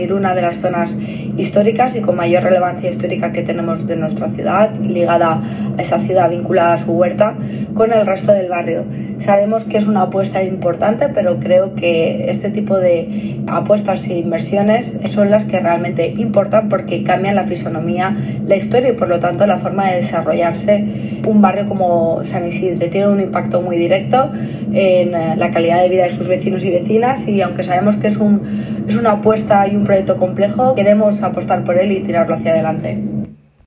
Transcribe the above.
Una de las zonas históricas y con mayor relevancia histórica que tenemos de nuestra ciudad, ligada a esa ciudad vinculada a su huerta, con el resto del barrio. Sabemos que es una apuesta importante, pero creo que este tipo de apuestas e inversiones son las que realmente importan porque cambian la fisonomía, la historia y por lo tanto la forma de desarrollarse un barrio como San Isidre. Tiene un impacto muy directo en la calidad de vida de sus vecinos y vecinas y aunque sabemos que es una apuesta y un proyecto complejo, queremos apostar por él y tirarlo hacia adelante.